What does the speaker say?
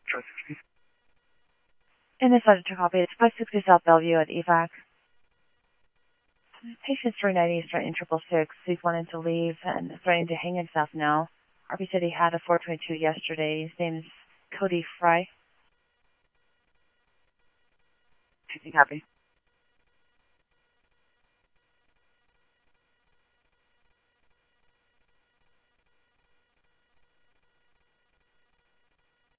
360. In this letter to copy, it's 560 South Bellevue at EVAC. Patient's 390 starting 666. He's wanting to leave and threatening to hang himself now. RP said he had a 422 yesterday. His name is Cody Fry. Copy.